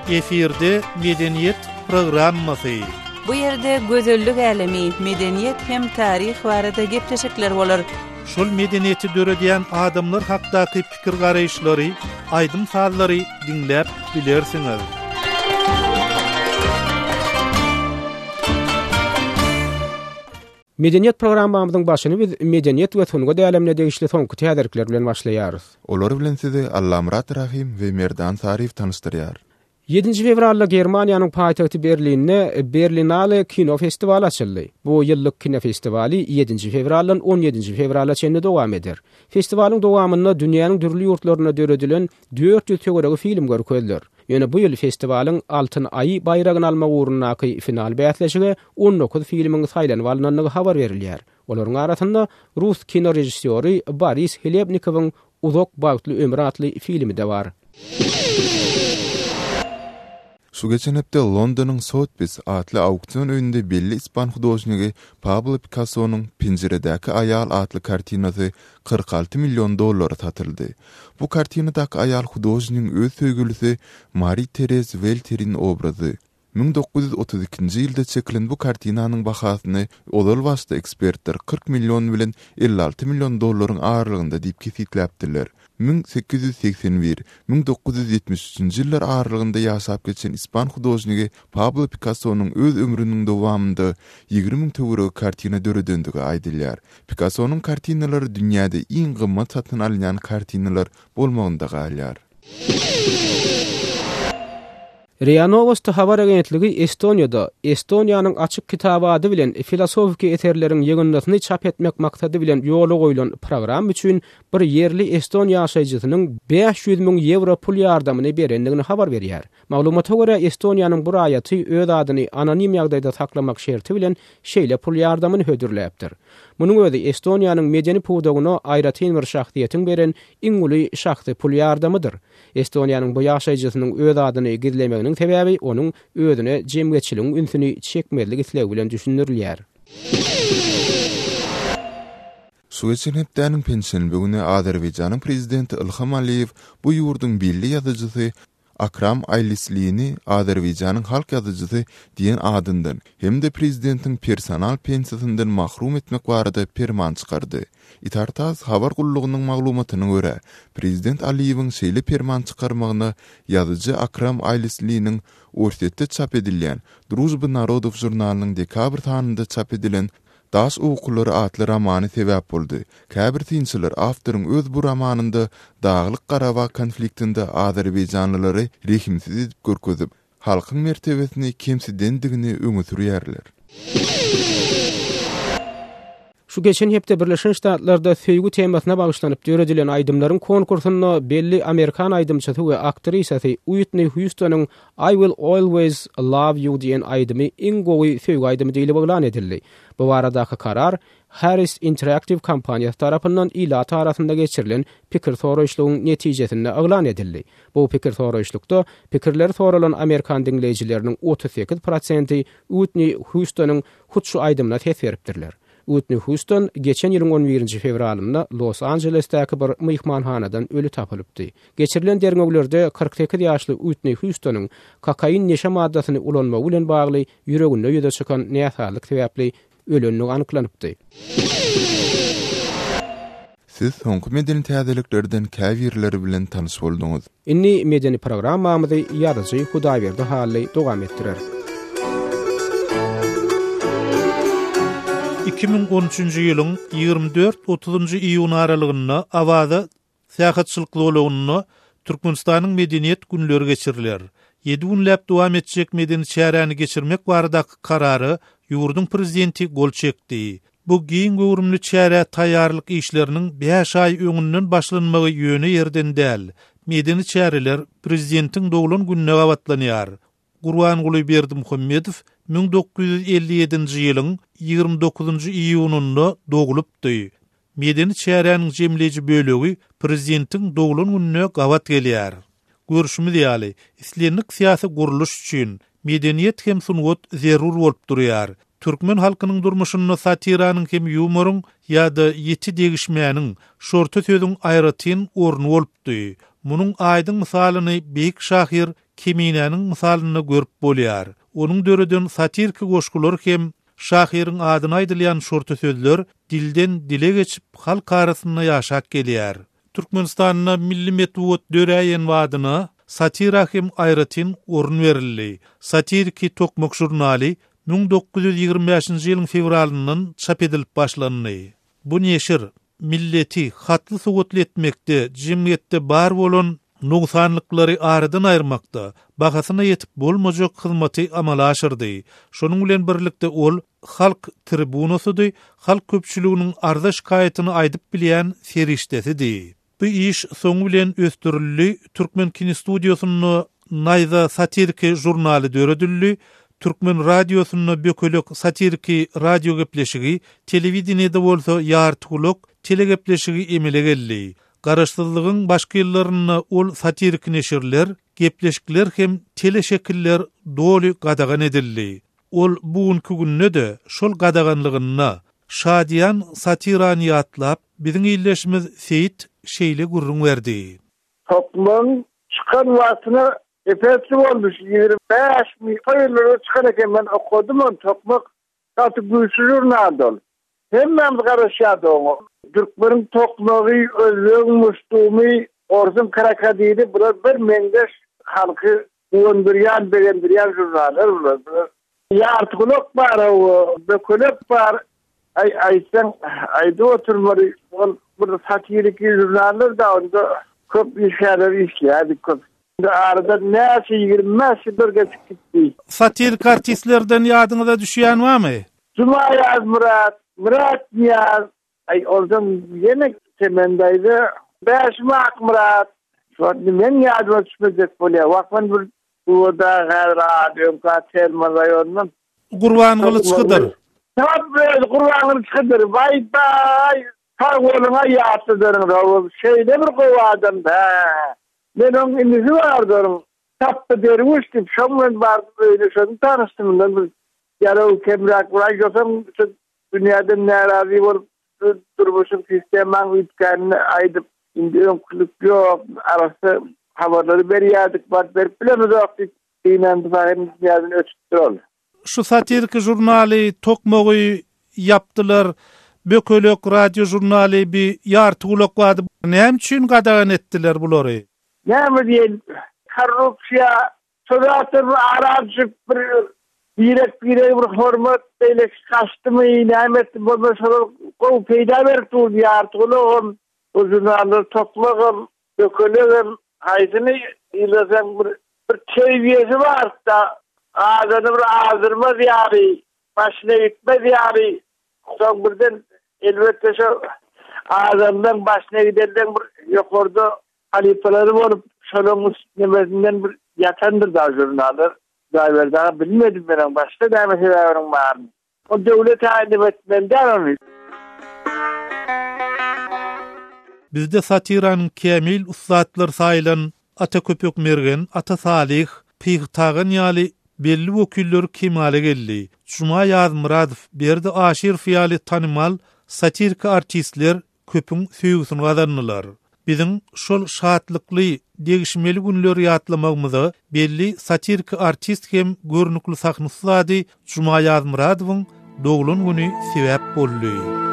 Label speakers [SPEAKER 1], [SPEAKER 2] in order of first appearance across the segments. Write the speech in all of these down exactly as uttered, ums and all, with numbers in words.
[SPEAKER 1] Efirde Medeniyet programması.
[SPEAKER 2] Bu yerde gözellük alemi, medeniyet hem tarih barada gepleşikler bolar.
[SPEAKER 1] Şol medeniyeti döredýän adamlar hakdaky pikir garaýşlary, aýdym sallary dinläp bilersiňiz.
[SPEAKER 3] Medeniyet programmamyzyň başyny biz medeniyet we sunga dälemine degişli soňky täderikler bilen başlaýarys.
[SPEAKER 4] Olar bilen sizi Allamurat Rahim we Merdan Sarif tanıştyrýar.
[SPEAKER 3] yedinji fevralda Germaniýanyň paýtagty Berlinde Berlinale kino festivaly açyldy. Bu ýyllyk kino festivali yedinji fevraldan on ýedinji fevrala çenli dowam eder. Festiwalyň dowamynda dünýäniň türli ýurtlaryna döredilen dört ýüz töweregi film görkezler. Ýöne bu ýyl festiwalyň altyn aý bayragyny almak ugrundaky final bäýatleşige on dokuz filmiň saýlanyp alynanlygy habar berilýär. Olaryň arasynda Rus kino rejissýory Boris Hlyebnikowyň Uzak bagtly ömür atly filmi de bar.
[SPEAKER 4] Şu geçen hepde Londonyň Sotheby's atly auksion öýünde belli ispan hudoşnygy Pablo Picasso'nun Pinjeredäki aýal atly kartinasy kırk altı milyon dollara satyldy. Bu kartinadaky aýal hudoşnyň öz söýgülisi Marie-Thérèse Walter'in obrazy. bin dokuz yüz otuz ikinji ýylda çekilen bu kartinanyň bahasyny olal başda ekspertler kırk milyon bilen elli altı milyon dollaryň aralygynda diýip kesitläpdiler. bin sekiz yüz seksen bir - bin dokuz yüz ýetmiş üçinji ýyllar aralygynda ýaşap geçen ispan hudoşnygy Pablo Picasso'nun öz ömrüniň dowamynda ýygrimi ming töwereg kartina döredendigi aýdylýar. Picasso'nun kartinalary dünýäde iň gymmat satyn alynýan kartinalar bolmagynda galýar.
[SPEAKER 3] R I A Novosti habar agentligi Estoniýada Estoniýanyň açyk kitaba ady bilen filosofik eserleriň ýygyndysyny çap etmek maksady bilen ýola goýulan program üçin bir yerli Eston ýaşaýjysynyň beş yüz ming euro pul ýardamyny berendigini habar berýär. Maglumata görä Estoniýanyň bu raýaty öz adyny anonim ýagdaýda saklamak şerti bilen şeýle pul ýardamyny hödürläpdir. Munyň özi Estoniýanyň medeni puwdagyna aýratyn bir şahsiýetiň beren iň uly şahsy pul ýardamydyr. Estoniýanyň bu ýaşaýjysynyň öz adyny gizlemeginiň sebäbi onuň özüne jemgyýetçiligiň ünsüni çekmezlik islew bilen düşünürilýär.
[SPEAKER 4] Suweçin hepdäniň pensiýany bugüne Azerbaýjanyň prezidenti Ilham Aliýew bu ýurduň billi ýazyjysy Akram Aýlisliýini Azerbaýjanyň halk ýazyjysy diýen adyndan hemde prezidentiň personal pensiýasyndan mahrum etmek barada ferman çykardy. Itartas habar gullugynyň maglumatyna görä, prezident Aliýewiň şeýle ferman çykarmagyna ýazyjy Akram Aýlisliýiniň Orsetde çap edilýän Druzhba Narodov jurnalynyň dekabr taýynda çap edilen Das ukulary atly romany sebäp boldy. Käbir tinçiler awtoryň öz bu romanynda Daglyk Garawa konfliktinde Azerbaýjanlylary rehimsiz edip görkezip, halkyň mertebesini kemsidendigini öňe sürýärler.
[SPEAKER 3] Şu geçen hepde Birleşen Ştatlarda söýgü temasyna bagışlanyp döredilen aýdymlaryň konkursyna belli Amerikan aýdymçysy we aktrisasy Whitney Houston'un I Will Always Love You diýen aýdymy iň gowy söýgü aýdymy diýilip elan edildi. Bu baradaky karar Harris Interactive kompaniýasy tarapyndan ýylat arasynda geçirilen pikir soraýşlygyň netijesinde elan edildi. Bu pikir soraýşlykda pikirler soralan Amerikan dinleýijileriniň otuz sekiz prosenty Whitney Houston'un hutşu aýdymyna täsir beripdirler. Whitney Houston geçen ýylyň on birinji fevralynda Los Angelesdäki bir myhmanhanadan ölü tapylypdy. Geçirilen derňeglerde kırk sekiz ýaşly Whitney Houston'un kokain neşe maddasyny ulanmagy bilen bagly ýüreginde ýüze çykan näsalyk sebäpli ölünni anyklanypdy.
[SPEAKER 4] Siz soňky medeni täzeliklerden käbirleri bilen tanış bolduňyz.
[SPEAKER 3] Inni medeni programmamyzy ýazyjy Hudaýberdi Hally dowam etdirer.
[SPEAKER 1] iki bin on üçinji ýylyň ýygrimi dört otuzynjy iýun aralygynda awada syýasatçylyk dowlagyny Türkmenistanyň medeniýet günleri geçiriler. yedi günläp dowam etjek medeni çäräni geçirmek baradaky karary ýurduň prezidenti gol çekdi. Bu giň gowrumly çärä taýýarlyk işleriniň beş aý öňünden başlanmagy ýöne ýerden däl. Medeni çäreler prezidentiň dowlan gününe gawatlanýar. Gurbanguly Berdimuhammedow bin dokuz yüz elli ýedinji ýylyň ýygrimi dokuzynjy iýununda dogulupdy. Medeni çäräniň jemleji bölegi prezidentiň dowlan gününe gawat gelýär. Görüşmi diýäli, islenlik syýasy guruluş üçin medeniýet hem sungat zerur bolup durýar. Türkmen halkynyň durmuşyny satiranyň hem ýumoryň ýa-da ýeti degişmäniň, şorta sözüň aýratyn orny bolupdy. Munun aýdyň misalyny Beýik şahyr Keminäniň misalyny görüp bolýar. Onuň döredin satirki goşgular hem şahyryň adyny aýdylýan şorty sözler dilden dile geçip halk arasynda ýaşap gelýär. Türkmenistanyna milli metwut döräýen wadyna satira hem aýratyn orun berildi. Satirki Tokmak jurnaly bin dokuz yüz ýygrimi beşinji ýylyň fevralynyň çap edilip başlandy. Bu neşir milleti hatly sowatly etmekde, jemgyýetde bar bolan nugsanlyklary aradan aýyrmakda, bahasyna ýetip bolmajak hyzmaty amala aşyrdy. Şonuň bilen birlikde ol halk tribunasydy, halk köpçüliginiň arza şikaýatyny aýdyp bilýän serişdesidir. Bu iş soňu bilen östürildi. Türkmen Kinostudiosyny Naýza satirki jurnaly döredildi. Türkmen radiosyny bökelek satirki radio gepleşigi, telewizionyada bolsa ýartuluk telegepleşigi emele geldi. Garaşsyzlygyň başga ýyllaryna ol satirik neşirler, gepleşikler hem teleşekiller doly gadagan edildi. Ol bugünkü günde şol gadaganlygyna şadiyan satirany ýatlap, biziň ýyllaşymyz Seyit şeýle gurrun berdi.
[SPEAKER 5] Toplum çıkan wasyny efekti olmuş. yirmi beş milyon çıkan eken ben okudum onu Tokmak katı güçlüğün adol. Hemen karışadı onu. Türklerin Tokmak'ı özlüğün müştumi orzum karakadiydi. Burada bir mengeş halkı uyandıryan, beğendiryan jurnaller burada. Ya artikulok var, bekulok var. Ay aysan ayda oturmalı. Burada satirik jurnaller da onda köp işler işlerdi köp. Arada näçe ýigirmi bir geçip gitdi.
[SPEAKER 1] Satirik artistlerden ýadyňyza düşýän barmy?
[SPEAKER 5] Cuma Yaz Murat, Murat Yaz, ay ordan ýene temendaydy. Beşmak Murat. Şonu men ýadyma düşmejek bolýar. Wakman bir buda radio kater mazaýondan.
[SPEAKER 1] Gurban Gılıçkydyr.
[SPEAKER 5] Tabii Gurban Gılıçkydyr. Vay bay. Targoluňa ýatydyr. Şeýle bir gowadan da. Ben onun inizi vardım. Taptı dermiştim. Şamlan vardı böyle şunu tanıştım. Ben yarı kemrak bırakıyorsam dünyada narazi var. Durmuşum sistemen ütkenini aydıp indirim kulüp yok. Arası havaları beriyardık. Bat berip bile mi doktuk. Dinlendi falan dünyadını ötüttür oldu.
[SPEAKER 1] Şu satirik jurnaly Tokmagy yaptılar. Bökelek radio jurnaly bir ýartuluk wady. Näme üçin gadagan etdiler bulary?
[SPEAKER 5] Ne diyelim, korrupsiya, sodatır, aracık bir birek birek bir hormat, beylek kaçtımı, nimet, bolmasalar, o peyda verip durdu yartıqılığım, o jurnalları toplağım, dökülüğüm, haydını ilazan bir, bir teviyesi var da, ağzını bir ağzırmaz yari, başına gitmez yari, son birden elbette şu ağzından başına giderden bir yok orada, halifeleri olup şolumuz nemesinden bir yatandır da jurnaller. Daver daha bilmedim ben başta da meselerim var. O devlet halim etmenden onu.
[SPEAKER 1] Bizde satiranın kamil ustatlar sayılan Ata Köpök Mergen, Ata Salih, Pýgtagan ýaly belli wekiller kemale geldi. Cuma Yaz Muradov berdi aşir fiýaly tanymal satirik artistler köpüň söýgüsini gazandylar. Bizim şol şatlykly degişmeli günler ýatlamagymyza belli satirik artist hem görnükli sahnysady Cuma Yaz Muradowyň dogulun güni sebäp boldy.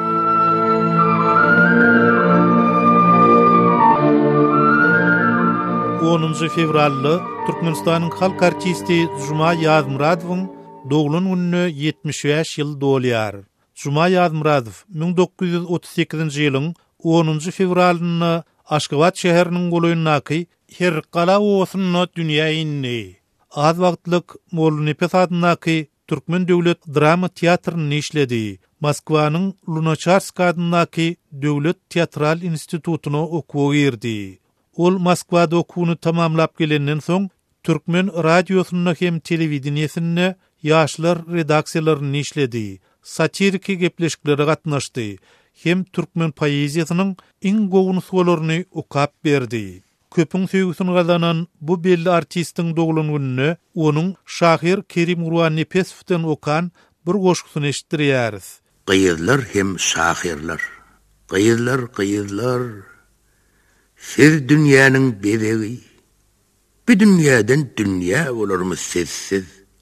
[SPEAKER 1] onuncu fevrally Türkmenistanyň halk artisti Cuma Yaz Muradowyň dogulun gününe yetmiş beş ýyl dolýar. Cuma Yaz Muradow bin dokuz yüz otuz sekizinji ýylyň onuncu fevralyny Aşgabat şäheriniň goýundaky Herqala owasyna dünýä indi. Az wagtlyk Molla Nepes adynaky Türkmen döwlet drama teatryny işledi. Moskwanyň Lunacharsk adynaky döwlet teatral institutuny okuwag girdi. Ol Moskwada okuwuny tamamlap gelenden soň Türkmen radiosyna hem telewizionyasynda ýaşlar redaksiýalaryny işledi. Satirik gepleşikleri gatnaşdy. Hem Türkmen poeziýasynyň iň gowun sowlaryny okap berdi. Köpüň söýgüsini gazanan bu belli artistiň dogulun gününe onuň şahyr Kerim Urwan Nepesowden okan bir goşgusyny
[SPEAKER 6] Siz dünyanın bedegi. Bir dünyadan dünya olarmı sessiz.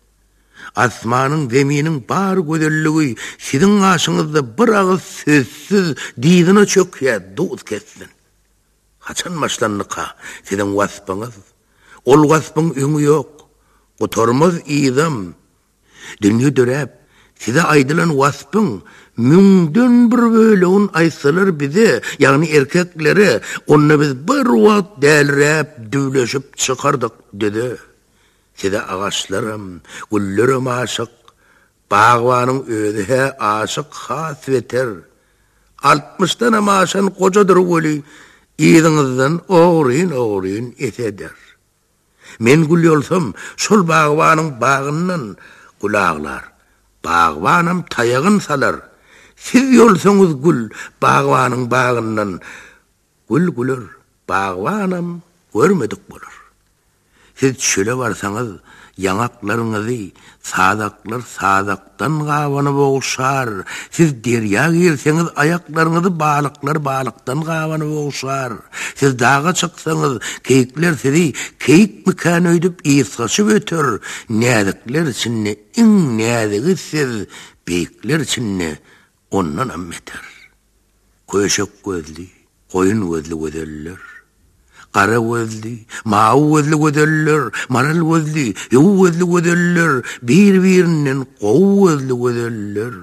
[SPEAKER 6] Asmanın zeminin bar gözelliği sizin aşınızda bir ağız sözsüz dizine çöküye duz kessin. Haçan başlanlıqa sizin vasfınız. Ol vasfın üngü yok. Oturmaz idam. Dünya dörep. Size aydılan vasfın müngdün bir bölüğün aysalar bize, yani erkekleri, onunla biz bir vaat delrep, düvleşip çıkardık dedi. Size ağaçlarım, güllerim aşık, bağvanın ödühe aşık has veter. Altmıştan ama aşan kocadır gülü, idinizden oğruyun oğruyun eteder. Men gül yolsam, şol bağvanın bağından kulağlar, bağvanım tayağın salar. Siz yolsanız gül, bağvanın bağından gül gülür, bağvanım görmedik bulur. Siz şöyle varsanız, yanaklarınızı sadaklar sadaktan kavanı boğuşar. Siz derya girseniz, ayaklarınızı balıklar balıktan kavanı boğuşar. Siz dağa çıksanız, keyikler sizi keyik mükân öydüp iskaşı ötür. Nədikler içinne, in nədigi siz, beyikler içinne ondan ammeter. Köşek gözlü, koyun gözlü gözeller. Qara gözlü, mağı gözlü gözeller, maral gözlü, yuv gözlü gözeller, bir-birinden qoğu gözlü gözeller.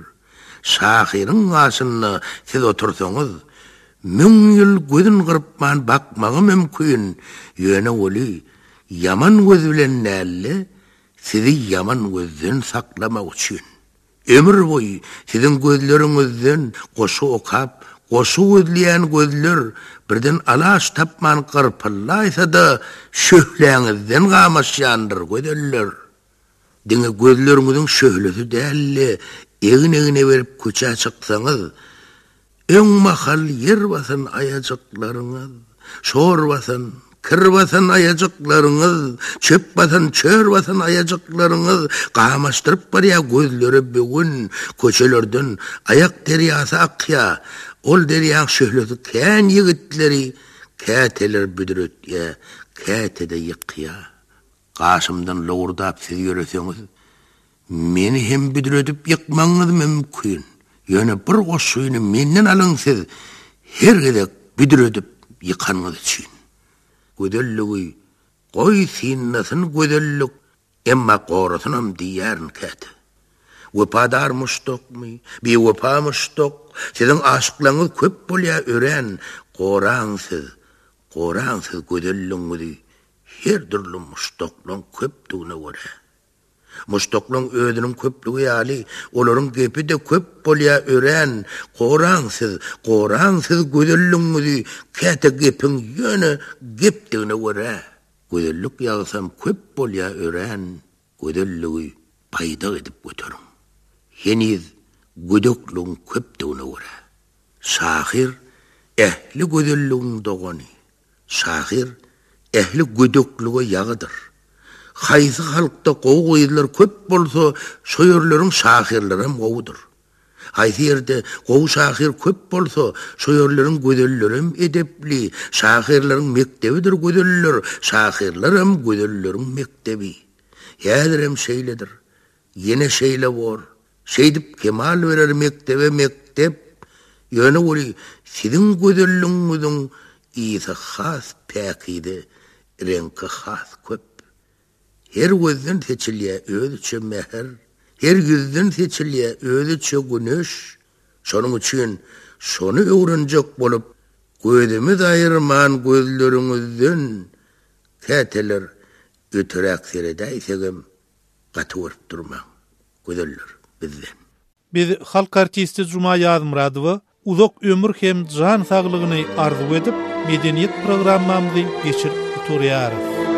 [SPEAKER 6] Şahirin aşınna siz otursanız, mün yıl gözün qırpman bakmağı mümkün. Yöne oli, yaman göz bilen nälle, sizi yaman gözden saklamak için. Ömür boyu sizin gözlerinizden qoşu okap, qoşu gözleyen gözler birden alaş tapman qırpıllaysa da şöhlänizden qamaşyandır gözeller. Dine gözlerinizin şöhlesi dälli, egin egine verip köçe çıksanız, öň mahal yer basan ayacaklarınız, şor basan, kir basan ayacaklarınız, çöp basan, çör basan ayacaklarınız, qamaştırıp barya gözleri bugün köçelerden ayak deryası akya, ol deryan şöhlesi kän yigitleri, käteler büdüröt ya, kätede yıkya. Qaşımdan loğurdap siz yöreseniz, meni hem büdürötüp yıkmaňyz mümkün. Yöne bir goşuyny menden alyň siz, her gedek büdürötüp yıkanýyz için. Gödelliği, koy sinnasın gödellik, emma qorasınam diýärn käte. Wepadar muştok mi, bir wepa muştok, sizin aşıklaňyz köp bolýa ören, qoraňsyz, qoraňsyz gödelliňizi, her türlü muştoklaň köpdigine görä. Muştoklaň ödünün köplügi ýaly, olaryň gepi de köp bolýa ören, qoraňsyz, qoraňsyz gödelliňizi, käte gepin ýöne gepdigine görä. Gödellik ýagsam köp bolýa ören, gödelligi paýda edip götürün. Heniz gödekliň köpdigine görä. Şahir ehli gödelligiň dogany. Şahir ehli gödekligi ýagydyr. Hayzy halkda gowy goýdylar köp bolsa, şo ýerleriň şahirleri hem gowudur. Hayzy ýerde gowy şahir köp bolsa, şo ýerleriň gödelleri hem edepli, şahirleriň mektebidir gödeller, şahirler hem gödelleriň mektebi. Ýa-da hem şeýledir. Ýene şeýle bor. Şeýdip kemal berer mektebe mektep. Ýöne boli siziň gödelliňiziň ýa has päkide, renki has köp. Her gözden seçilýä özüçe meher, her yüzden seçilýä özüçe güneş. Şonuň üçin şonu öwrenjek bolup, gözümiz aýyrman gözleriňizden käteler ötürek seredäýsegem gatyryp durmaň. Gözeller bizden.
[SPEAKER 1] Biz halk artisti Juma Ýazmyradowy uzak ömür hem jan saglygyny arzu edip, medeniýet programmamyzy geçirip oturýarys.